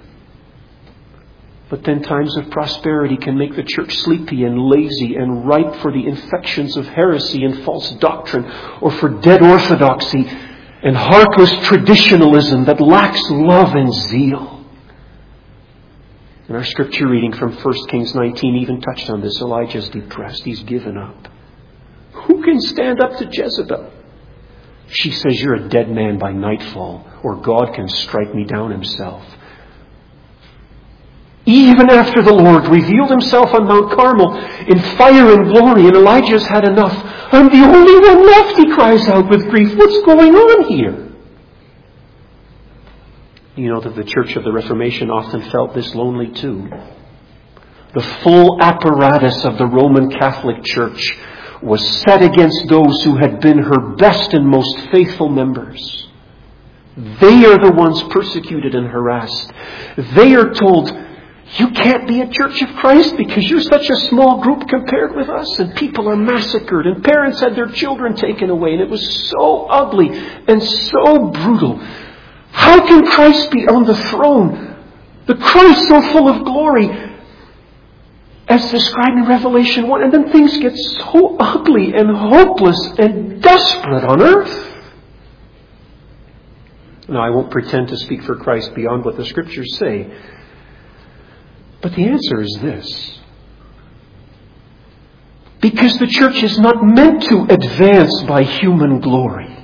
But then times of prosperity can make the church sleepy and lazy and ripe for the infections of heresy and false doctrine, or for dead orthodoxy and heartless traditionalism that lacks love and zeal. And our scripture reading from First Kings nineteen even touched on this. Elijah's depressed. He's given up. Who can stand up to Jezebel? She says, you're a dead man by nightfall, or God can strike me down himself. Even after the Lord revealed himself on Mount Carmel in fire and glory, and Elijah's had enough. I'm the only one left, he cries out with grief. What's going on here? You know that the Church of the Reformation often felt this lonely too. The full apparatus of the Roman Catholic Church was set against those who had been her best and most faithful members. They are the ones persecuted and harassed. They are told, you can't be a Church of Christ because you're such a small group compared with us. And people are massacred and parents had their children taken away. And it was so ugly and so brutal. How can Christ be on the throne? The Christ so full of glory, as described in Revelation one. And then things get so ugly and hopeless and desperate on earth. Now, I won't pretend to speak for Christ beyond what the Scriptures say. But the answer is this. Because the church is not meant to advance by human glory,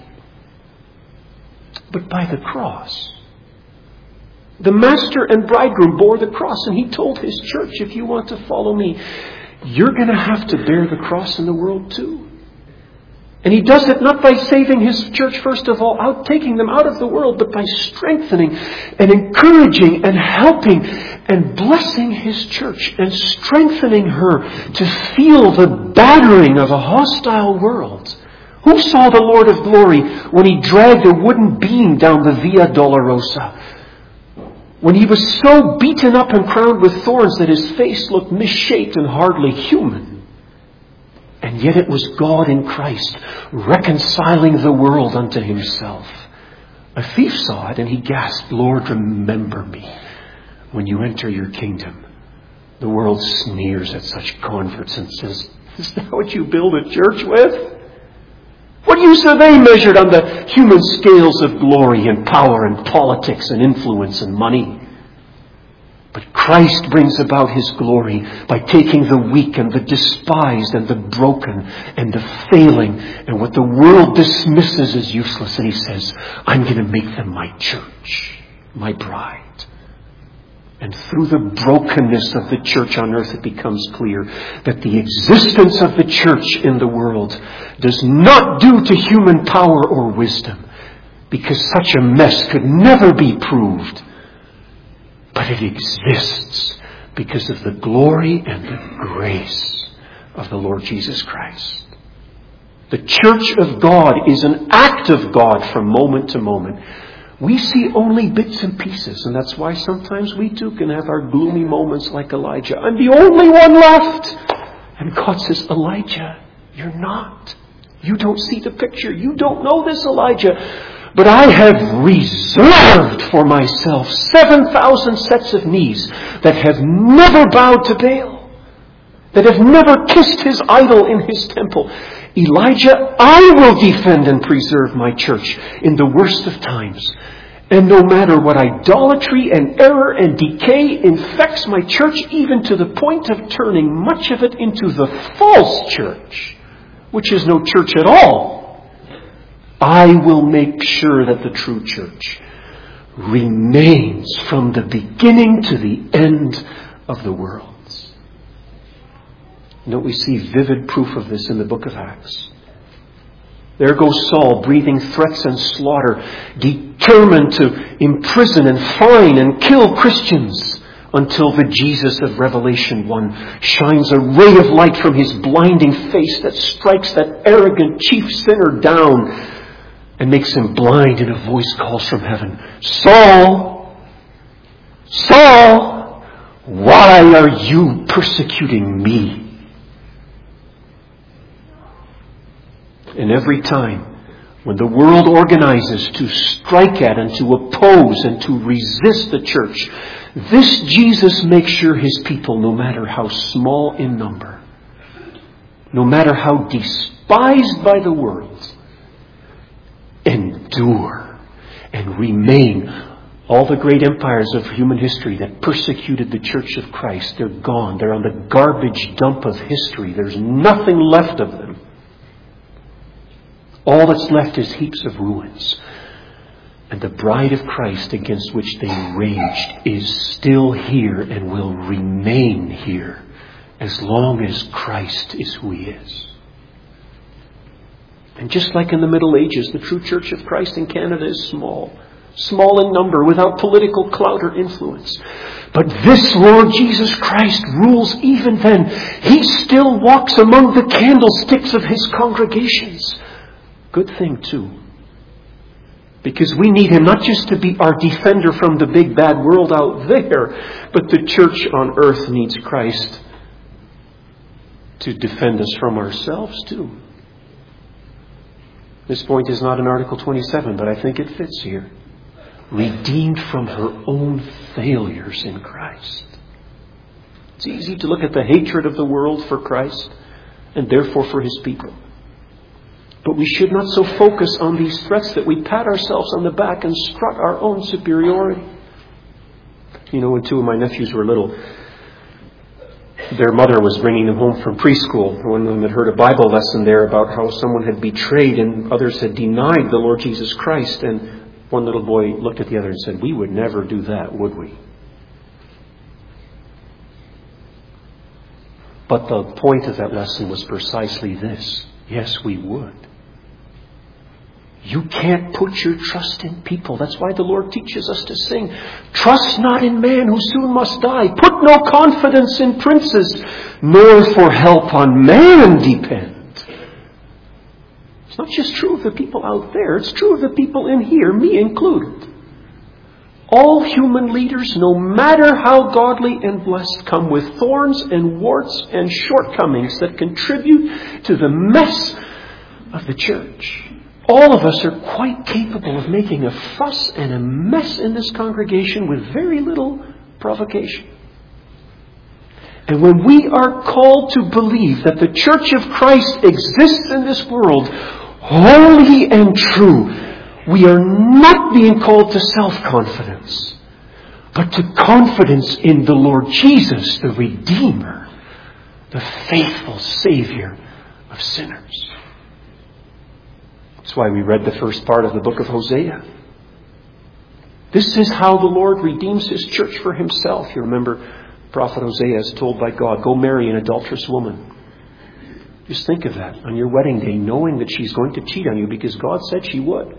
but by the cross. The master and bridegroom bore the cross, and he told his church, if you want to follow me, you're going to have to bear the cross in the world too. And He does it not by saving His church, first of all, out taking them out of the world, but by strengthening and encouraging and helping and blessing His church and strengthening her to feel the battering of a hostile world. Who saw the Lord of glory when He dragged a wooden beam down the Via Dolorosa? When He was so beaten up and crowned with thorns that His face looked misshaped and hardly human. And yet it was God in Christ reconciling the world unto Himself. A thief saw it and he gasped, Lord, remember me when you enter your kingdom. The world sneers at such converts and says, is that what you build a church with? What use are they measured on the human scales of glory and power and politics and influence and money? But Christ brings about His glory by taking the weak and the despised and the broken and the failing and what the world dismisses as useless. And He says, I'm going to make them my church, my bride. And through the brokenness of the church on earth, it becomes clear that the existence of the church in the world does not due to human power or wisdom, because such a mess could never be proved. But it exists because of the glory and the grace of the Lord Jesus Christ. The church of God is an act of God from moment to moment. We see only bits and pieces, and that's why sometimes we too can have our gloomy moments like Elijah. I'm the only one left. And God says, Elijah, you're not. You don't see the picture. You don't know this, Elijah. But I have reserved for myself seven thousand sets of knees that have never bowed to Baal, that have never kissed his idol in his temple. Elijah, I will defend and preserve my church in the worst of times. And no matter what idolatry and error and decay infects my church, even to the point of turning much of it into the false church, which is no church at all, I will make sure that the true church remains from the beginning to the end of the world. You know, we see vivid proof of this in the book of Acts. There goes Saul breathing threats and slaughter, determined to imprison and fine and kill Christians, until the Jesus of Revelation one shines a ray of light from his blinding face that strikes that arrogant chief sinner down and makes him blind, and a voice calls from heaven, Saul, Saul, why are you persecuting me? And every time when the world organizes to strike at and to oppose and to resist the church, this Jesus makes sure His people, no matter how small in number, no matter how despised by the world, endure and remain. All the great empires of human history that persecuted the Church of Christ, they're gone. They're on the garbage dump of history. There's nothing left of them. All that's left is heaps of ruins. And the bride of Christ against which they raged is still here and will remain here as long as Christ is who He is. And just like in the Middle Ages, the true Church of Christ in Canada is small. Small in number, without political clout or influence. But this Lord Jesus Christ rules even then. He still walks among the candlesticks of His congregations. Good thing too. Because we need Him not just to be our defender from the big bad world out there, but the church on earth needs Christ to defend us from ourselves too. This point is not in Article twenty-seven, but I think it fits here. Redeemed from her own failures in Christ. It's easy to look at the hatred of the world for Christ and therefore for His people. But we should not so focus on these threats that we pat ourselves on the back and strut our own superiority. You know, when two of my nephews were little, their mother was bringing them home from preschool. One of them had heard a Bible lesson there about how someone had betrayed and others had denied the Lord Jesus Christ. And one little boy looked at the other and said, we would never do that, would we? But the point of that lesson was precisely this. Yes, we would. You can't put your trust in people. That's why the Lord teaches us to sing, trust not in man who soon must die. Put no confidence in princes, nor for help on man depend. It's not just true of the people out there. It's true of the people in here, me included. All human leaders, no matter how godly and blessed, come with thorns and warts and shortcomings that contribute to the mess of the church. All of us are quite capable of making a fuss and a mess in this congregation with very little provocation. And when we are called to believe that the Church of Christ exists in this world, holy and true, we are not being called to self-confidence, but to confidence in the Lord Jesus, the Redeemer, the faithful Savior of sinners. That's why we read the first part of the book of Hosea. This is how the Lord redeems His church for Himself. You remember, Prophet Hosea is told by God, go marry an adulterous woman. Just think of that on your wedding day, knowing that she's going to cheat on you because God said she would.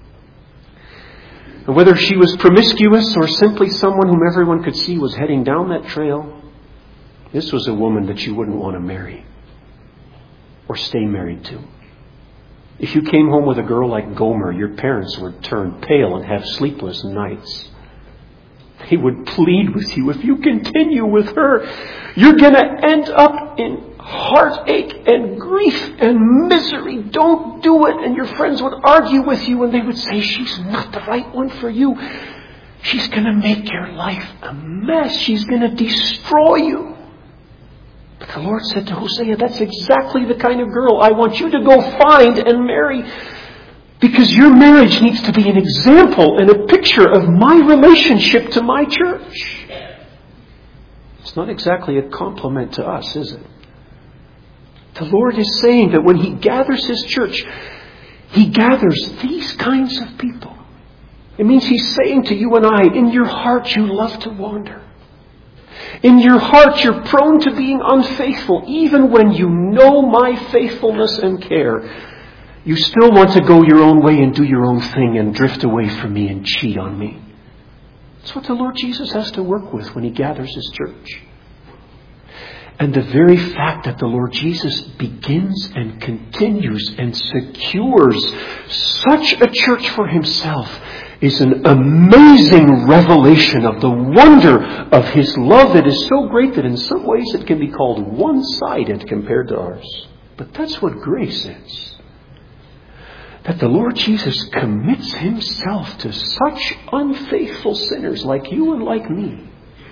And whether she was promiscuous or simply someone whom everyone could see was heading down that trail, this was a woman that you wouldn't want to marry or stay married to. If you came home with a girl like Gomer, your parents would turn pale and have sleepless nights. They would plead with you, if you continue with her, you're going to end up in heartache and grief and misery. Don't do it. And your friends would argue with you and they would say, she's not the right one for you. She's going to make your life a mess. She's going to destroy you. But the Lord said to Hosea, that's exactly the kind of girl I want you to go find and marry, because your marriage needs to be an example and a picture of my relationship to my church. It's not exactly a compliment to us, is it? The Lord is saying that when He gathers His church, He gathers these kinds of people. It means He's saying to you and I, in your heart you love to wander. In your heart you're prone to being unfaithful. Even when you know my faithfulness and care, you still want to go your own way and do your own thing and drift away from me and cheat on me. That's what the Lord Jesus has to work with when He gathers His church. And the very fact that the Lord Jesus begins and continues and secures such a church for Himself is an amazing revelation of the wonder of His love that is so great that in some ways it can be called one-sided compared to ours. But that's what grace is. That the Lord Jesus commits Himself to such unfaithful sinners like you and like me.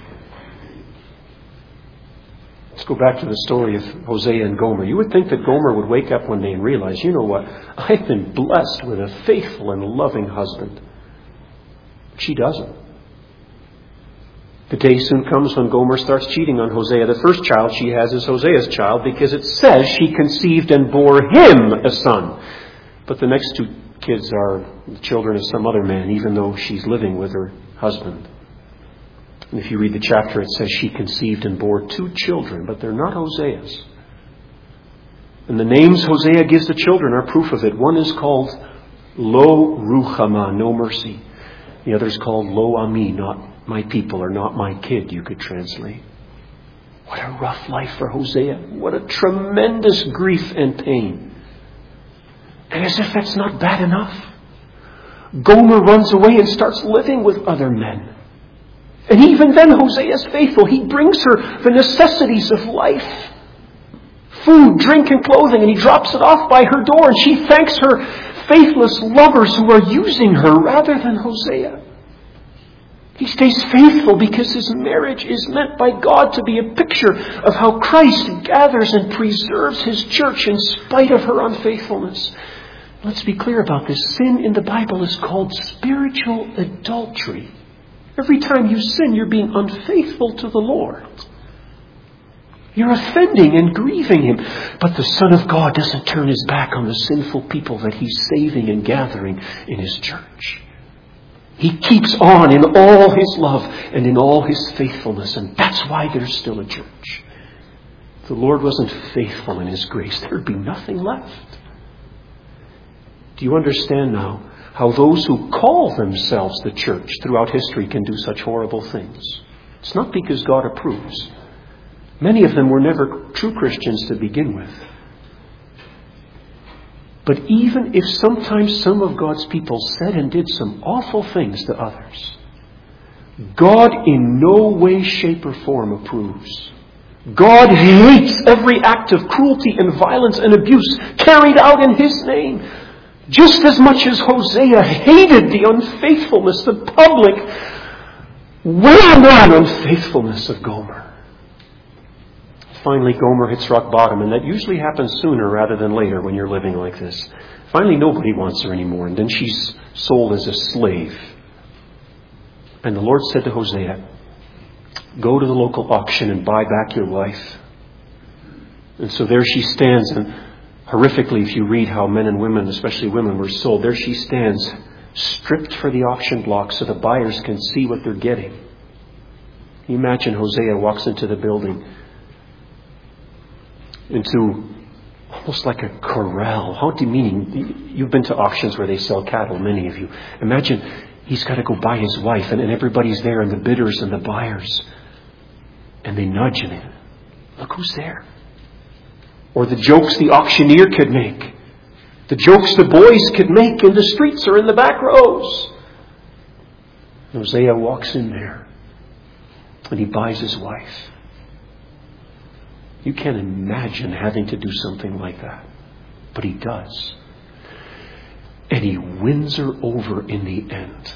Let's go back to the story of Hosea and Gomer. You would think that Gomer would wake up one day and realize, you know what, I've been blessed with a faithful and loving husband. She doesn't. The day soon comes when Gomer starts cheating on Hosea. The first child she has is Hosea's child because it says she conceived and bore him a son. But the next two kids are the children of some other man, even though she's living with her husband. And if you read the chapter, it says she conceived and bore two children, but they're not Hosea's. And the names Hosea gives the children are proof of it. One is called Lo Ruchama, no mercy. The other is called Lo Ami, not my people, or not my kid, you could translate. What a rough life for Hosea. What a tremendous grief and pain. And as if that's not bad enough, Gomer runs away and starts living with other men. And even then Hosea is faithful. He brings her the necessities of life. Food, drink, and clothing. And he drops it off by her door. And she thanks her faithless lovers who are using her rather than Hosea. He stays faithful because his marriage is meant by God to be a picture of how Christ gathers and preserves His church in spite of her unfaithfulness. Let's be clear about this. Sin in the Bible is called spiritual adultery. Every time you sin, you're being unfaithful to the Lord. You're offending and grieving Him. But the Son of God doesn't turn His back on the sinful people that He's saving and gathering in His church. He keeps on in all His love and in all His faithfulness. And that's why there's still a church. If the Lord wasn't faithful in His grace, there'd be nothing left. Do you understand now how those who call themselves the church throughout history can do such horrible things? It's not because God approves. Many of them were never true Christians to begin with. But even if sometimes some of God's people said and did some awful things to others, God in no way, shape, or form approves. God hates every act of cruelty and violence and abuse carried out in His name, just as much as Hosea hated the unfaithfulness, the public, well-known unfaithfulness of Gomer. Finally, Gomer hits rock bottom, and that usually happens sooner rather than later when you're living like this. Finally, nobody wants her anymore, and then she's sold as a slave. And the Lord said to Hosea, go to the local auction and buy back your wife. And so there she stands, and horrifically, if you read how men and women, especially women, were sold, there she stands, stripped for the auction block so the buyers can see what they're getting. Can you imagine Hosea walks into the building, into almost like a corral. How demeaning. You've been to auctions where they sell cattle, many of you. Imagine he's got to go buy his wife, and, and everybody's there, and the bidders and the buyers. And they nudge him. Look who's there. Or the jokes the auctioneer could make. The jokes the boys could make in the streets or in the back rows. Hosea walks in there, and he buys his wife. You can't imagine having to do something like that. But he does. And he wins her over in the end.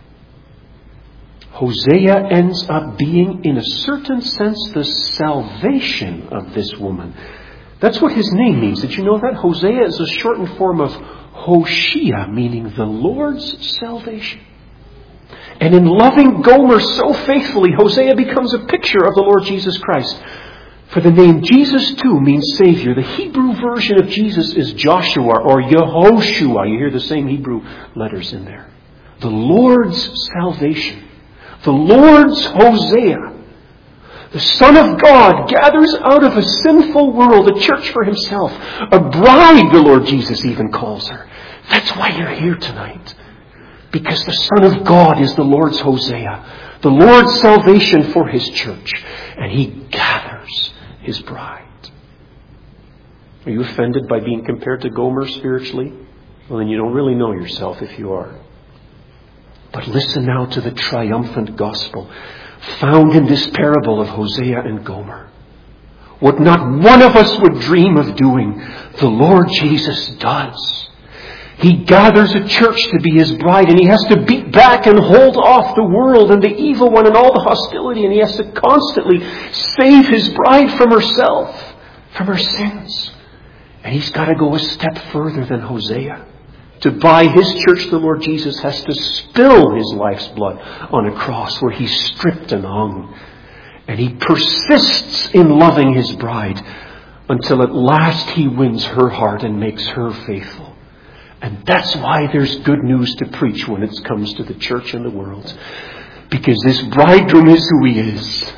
Hosea ends up being, in a certain sense, the salvation of this woman. That's what his name means. Did you know that? Hosea is a shortened form of Hoshea, meaning the Lord's salvation. And in loving Gomer so faithfully, Hosea becomes a picture of the Lord Jesus Christ. For the name Jesus, too, means Savior. The Hebrew version of Jesus is Joshua or Yehoshua. You hear the same Hebrew letters in there. The Lord's salvation. The Lord's Hosea. The Son of God gathers out of a sinful world a church for Himself. A bride, the Lord Jesus even calls her. That's why you're here tonight. Because the Son of God is the Lord's Hosea. The Lord's salvation for His church. And He gathers His bride. Are you offended by being compared to Gomer spiritually? Well, then you don't really know yourself if you are. But listen now to the triumphant gospel found in this parable of Hosea and Gomer. What not one of us would dream of doing, the Lord Jesus does. He gathers a church to be His bride, and He has to beat back and hold off the world and the evil one and all the hostility, and He has to constantly save His bride from herself, from her sins. And He's got to go a step further than Hosea. To buy His church, the Lord Jesus has to spill His life's blood on a cross where He's stripped and hung. And He persists in loving His bride until at last He wins her heart and makes her faithful. And that's why there's good news to preach when it comes to the church and the world. Because this bridegroom is who He is.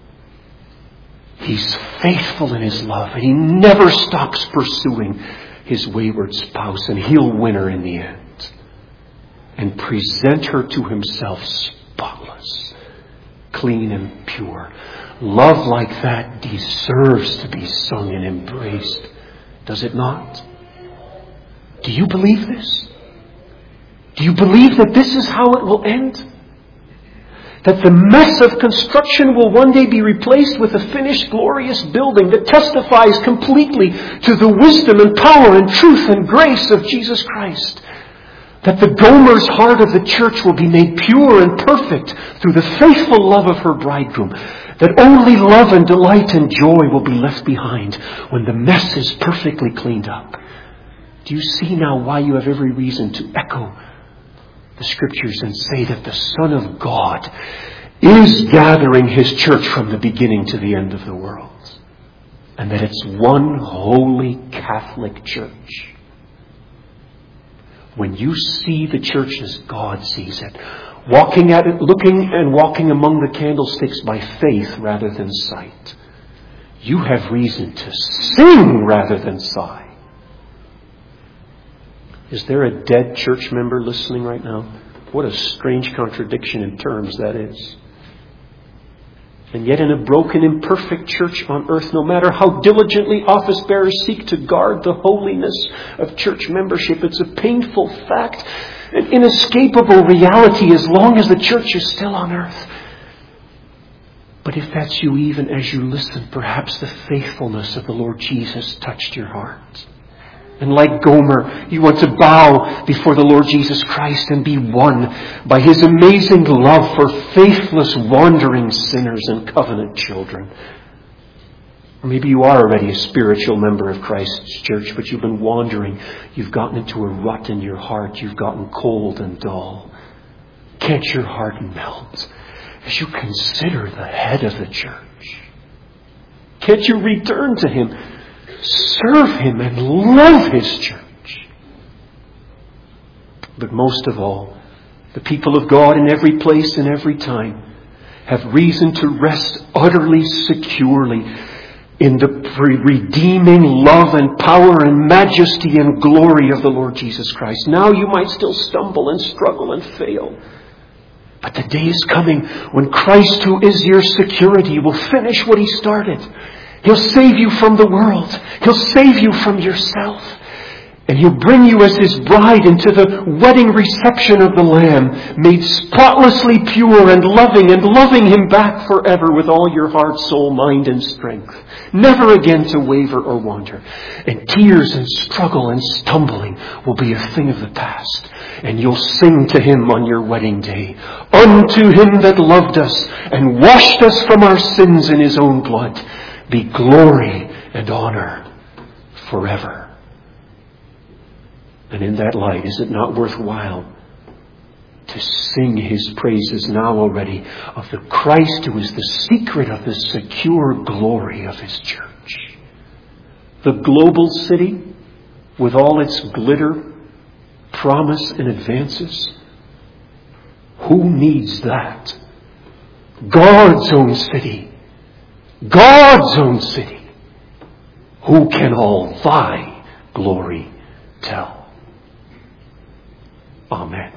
He's faithful in His love, and He never stops pursuing His wayward spouse, and He'll win her in the end and present her to Himself spotless, clean and pure. Love like that deserves to be sung and embraced, does it not? Do you believe this? Do you believe that this is how it will end? That the mess of construction will one day be replaced with a finished, glorious building that testifies completely to the wisdom and power and truth and grace of Jesus Christ. That the Gomer's heart of the church will be made pure and perfect through the faithful love of her bridegroom. That only love and delight and joy will be left behind when the mess is perfectly cleaned up. Do you see now why you have every reason to echo the Scriptures and say that the Son of God is gathering His church from the beginning to the end of the world? And that it's one holy Catholic church. When you see the church as God sees it, walking at it, looking and walking among the candlesticks by faith rather than sight, you have reason to sing rather than sigh. Is there a dead church member listening right now? What a strange contradiction in terms that is. And yet in a broken, imperfect church on earth, no matter how diligently office bearers seek to guard the holiness of church membership, it's a painful fact, an inescapable reality as long as the church is still on earth. But if that's you, even as you listen, perhaps the faithfulness of the Lord Jesus touched your heart. And like Gomer, you want to bow before the Lord Jesus Christ and be won by His amazing love for faithless, wandering sinners and covenant children. Or maybe you are already a spiritual member of Christ's church, but you've been wandering. You've gotten into a rut in your heart. You've gotten cold and dull. Can't your heart melt as you consider the head of the church? Can't you return to Him? Serve Him and love His church. But most of all, the people of God in every place and every time have reason to rest utterly securely in the redeeming love and power and majesty and glory of the Lord Jesus Christ. Now you might still stumble and struggle and fail. But the day is coming when Christ, who is your security, will finish what He started. He'll save you from the world. He'll save you from yourself. And He'll bring you as His bride into the wedding reception of the Lamb, made spotlessly pure and loving, and loving Him back forever with all your heart, soul, mind, and strength. Never again to waver or wander. And tears and struggle and stumbling will be a thing of the past. And you'll sing to Him on your wedding day, "Unto Him that loved us and washed us from our sins in His own blood, be glory and honor forever." And in that light, is it not worthwhile to sing His praises now already of the Christ who is the secret of the secure glory of His church? The global city with all its glitter, promise, and advances. Who needs that? God's own city. God's own city. Who can all thy glory tell? Amen.